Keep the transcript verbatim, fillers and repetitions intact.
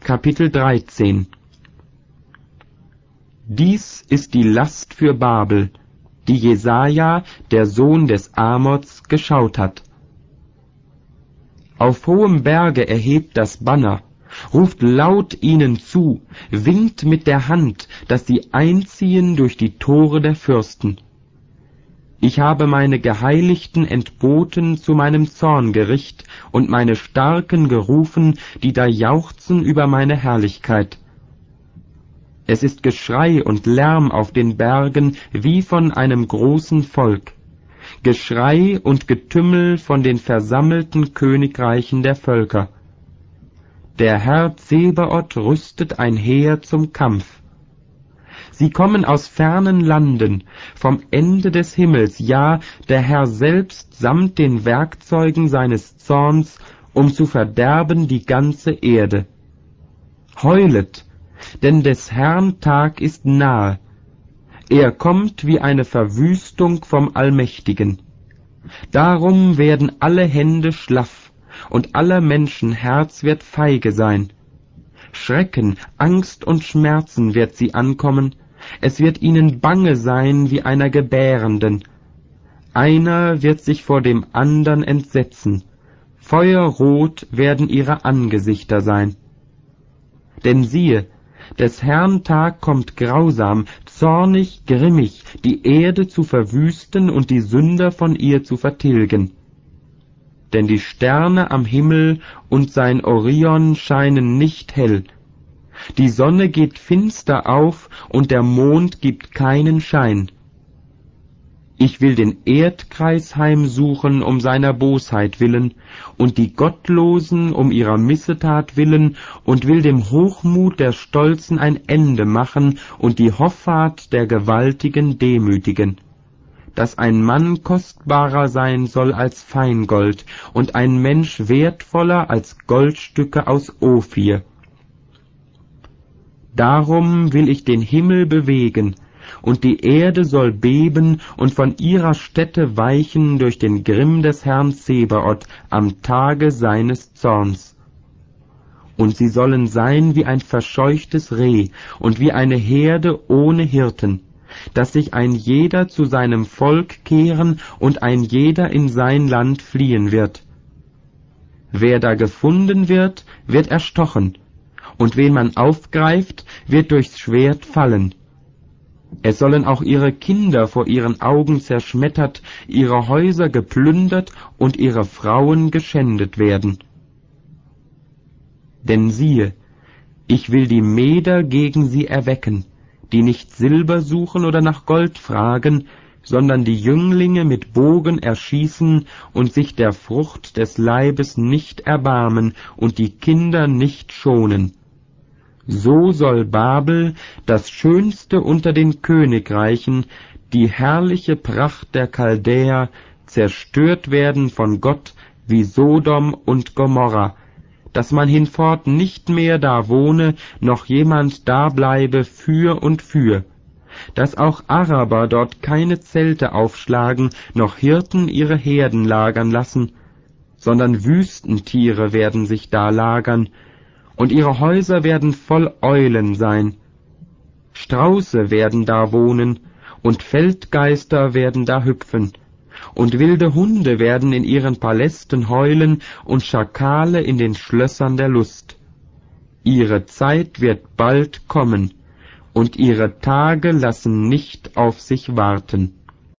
Kapitel dreizehn. Dies ist die Last für Babel, die Jesaja, der Sohn des Amoz, geschaut hat. Auf hohem Berge erhebt das Banner, ruft laut ihnen zu, winkt mit der Hand, dass sie einziehen durch die Tore der Fürsten. Ich habe meine Geheiligten entboten zu meinem Zorngericht und meine Starken gerufen, die da jauchzen über meine Herrlichkeit. Es ist Geschrei und Lärm auf den Bergen wie von einem großen Volk, Geschrei und Getümmel von den versammelten Königreichen der Völker. Der Herr Zebaoth rüstet ein Heer zum Kampf. Sie kommen aus fernen Landen, vom Ende des Himmels, ja, der Herr selbst samt den Werkzeugen seines Zorns, um zu verderben die ganze Erde. Heulet, denn des Herrn Tag ist nahe. Er kommt wie eine Verwüstung vom Allmächtigen. Darum werden alle Hände schlaff, und aller Menschen Herz wird feige sein. Schrecken, Angst und Schmerzen wird sie ankommen, es wird ihnen bange sein wie einer Gebärenden. Einer wird sich vor dem andern entsetzen, feuerrot werden ihre Angesichter sein. Denn siehe, des Herrn Tag kommt grausam, zornig, grimmig, die Erde zu verwüsten und die Sünder von ihr zu vertilgen. Denn die Sterne am Himmel und sein Orion scheinen nicht hell. Die Sonne geht finster auf, und der Mond gibt keinen Schein. Ich will den Erdkreis heimsuchen um seiner Bosheit willen, und die Gottlosen um ihrer Missetat willen, und will dem Hochmut der Stolzen ein Ende machen, und die Hoffart der Gewaltigen demütigen. Dass ein Mann kostbarer sein soll als Feingold, und ein Mensch wertvoller als Goldstücke aus Ophir. Darum will ich den Himmel bewegen, und die Erde soll beben und von ihrer Stätte weichen durch den Grimm des Herrn Zebaoth am Tage seines Zorns. Und sie sollen sein wie ein verscheuchtes Reh und wie eine Herde ohne Hirten, dass sich ein jeder zu seinem Volk kehren und ein jeder in sein Land fliehen wird. Wer da gefunden wird, wird erstochen, und wen man aufgreift, wird durchs Schwert fallen. Es sollen auch ihre Kinder vor ihren Augen zerschmettert, ihre Häuser geplündert und ihre Frauen geschändet werden. Denn siehe, ich will die Meder gegen sie erwecken, die nicht Silber suchen oder nach Gold fragen, sondern die Jünglinge mit Bogen erschießen und sich der Frucht des Leibes nicht erbarmen und die Kinder nicht schonen. So soll Babel, das schönste unter den Königreichen, die herrliche Pracht der Chaldäer, zerstört werden von Gott wie Sodom und Gomorra, dass man hinfort nicht mehr da wohne, noch jemand da bleibe für und für, dass auch Araber dort keine Zelte aufschlagen, noch Hirten ihre Herden lagern lassen, sondern Wüstentiere werden sich da lagern, und ihre Häuser werden voll Eulen sein. Strauße werden da wohnen, und Feldgeister werden da hüpfen, und wilde Hunde werden in ihren Palästen heulen, und Schakale in den Schlössern der Lust. Ihre Zeit wird bald kommen, und ihre Tage lassen nicht auf sich warten.